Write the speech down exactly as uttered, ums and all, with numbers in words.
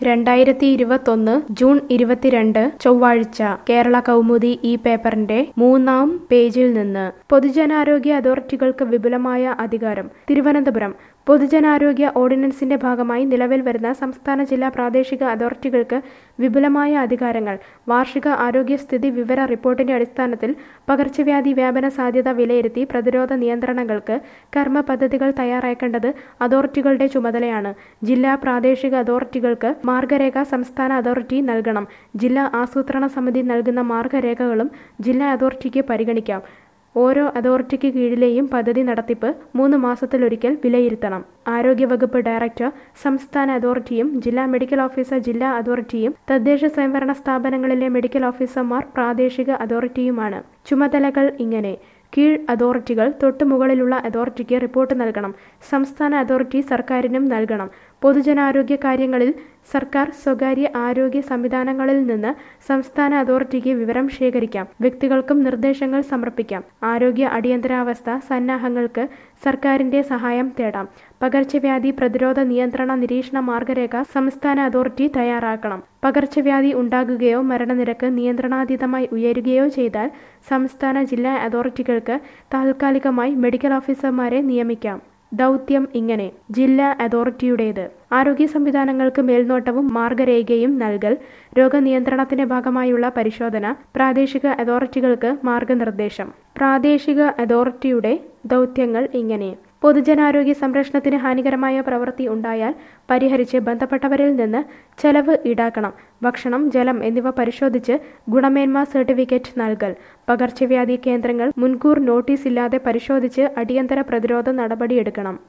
രണ്ടായിരത്തി ഇരുപത്തൊന്ന് ജൂൺ ഇരുപത്തിരണ്ട് ചൊവ്വാഴ്ച കേരള കൗമുദി ഈ പേപ്പറിന്റെ മൂന്നാം പേജിൽ നിന്ന് പൊതുജനാരോഗ്യ അതോറിറ്റികൾക്ക് വിപുലമായ അധികാരം. തിരുവനന്തപുരം പൊതുജനാരോഗ്യ ഓർഡിനൻസിന്റെ ഭാഗമായി നിലവിൽ വരുന്ന സംസ്ഥാന ജില്ലാ പ്രാദേശിക അതോറിറ്റികൾക്ക് വിപുലമായ അധികാരങ്ങൾ. വാർഷിക ആരോഗ്യസ്ഥിതി വിവര റിപ്പോർട്ടിന്റെ അടിസ്ഥാനത്തിൽ പകർച്ചവ്യാധി വ്യാപന സാധ്യത വിലയിരുത്തി പ്രതിരോധ നിയന്ത്രണങ്ങൾക്ക് കർമ്മ പദ്ധതികൾ തയ്യാറാക്കേണ്ടത് അതോറിറ്റികളുടെ ചുമതലയാണ്. ജില്ലാ പ്രാദേശിക അതോറിറ്റികൾക്ക് മാർഗരേഖ സംസ്ഥാന അതോറിറ്റി നൽകണം. ജില്ലാ ആസൂത്രണ സമിതി നൽകുന്ന മാർഗരേഖകളും ജില്ലാ അതോറിറ്റിക്ക് പരിഗണിക്കാം. ഓരോ അതോറിറ്റിക്ക് കീഴിലെയും പദ്ധതി നടത്തിപ്പ് മൂന്ന് മാസത്തിലൊരിക്കൽ വിലയിരുത്തണം. ആരോഗ്യവകുപ്പ് ഡയറക്ടർ, സംസ്ഥാന അതോറിറ്റിയും ജില്ലാ മെഡിക്കൽ ഓഫീസർ ജില്ലാ അതോറിറ്റിയും തദ്ദേശ സ്വയംഭരണ സ്ഥാപനങ്ങളിലെ മെഡിക്കൽ ഓഫീസർമാർ പ്രാദേശിക അതോറിറ്റിയുമാണ്. ചുമതലകൾ ഇങ്ങനെ: കീഴ് അതോറിറ്റികൾ തൊട്ടുമുകളിലുള്ള അതോറിറ്റിക്ക് റിപ്പോർട്ട് നൽകണം. സംസ്ഥാന അതോറിറ്റി സർക്കാരിനും നൽകണം. പൊതുജനാരോഗ്യ കാര്യങ്ങളിൽ സർക്കാർ സ്വകാര്യ ആരോഗ്യ സംവിധാനങ്ങളിൽ നിന്ന് സംസ്ഥാന അതോറിറ്റിക്ക് വിവരം ശേഖരിക്കാം. വ്യക്തികൾക്കും നിർദ്ദേശങ്ങൾ സമർപ്പിക്കാം. ആരോഗ്യ അടിയന്തരാവസ്ഥ സന്നാഹങ്ങൾക്ക് സർക്കാരിന്റെ സഹായം തേടാം. പകർച്ചവ്യാധി പ്രതിരോധ നിയന്ത്രണ നിരീക്ഷണ മാർഗരേഖ സംസ്ഥാന അതോറിറ്റി തയ്യാറാക്കണം. പകർച്ചവ്യാധി ഉണ്ടാകുകയോ മരണനിരക്ക് നിയന്ത്രണാതീതമായി ഉയരുകയോ ചെയ്താൽ സംസ്ഥാന ജില്ലാ അതോറിറ്റികൾക്ക് താൽക്കാലികമായി മെഡിക്കൽ ഓഫീസർമാരെ നിയമിക്കാം. ദൗത്യം ഇങ്ങനെ: ജില്ലാ അതോറിറ്റിയുടേത് ആരോഗ്യ സംവിധാനങ്ങൾക്ക് മേൽനോട്ടവും മാർഗരേഖയും നൽകൽ, രോഗനിയന്ത്രണത്തിന്റെ ഭാഗമായുള്ള പരിശോധന, പ്രാദേശിക അതോറിറ്റികൾക്ക് മാർഗനിർദ്ദേശം. പ്രാദേശിക അതോറിറ്റിയുടെ ദൗത്യങ്ങൾ ഇങ്ങനെ: പൊതുജനാരോഗ്യ സംരക്ഷണത്തിന് ഹാനികരമായ പ്രവൃത്തി ഉണ്ടായാൽ പരിഹരിച്ച് ബന്ധപ്പെട്ടവരിൽ നിന്ന് ചെലവ് ഈടാക്കണം. ഭക്ഷണം, ജലം എന്നിവ പരിശോധിച്ച് ഗുണമേന്മ സർട്ടിഫിക്കറ്റ് നൽകൽ. പകർച്ചവ്യാധി കേന്ദ്രങ്ങൾ മുൻകൂർ നോട്ടീസ് ഇല്ലാതെ പരിശോധിച്ച് അടിയന്തര പ്രതിരോധ നടപടിയെടുക്കണം.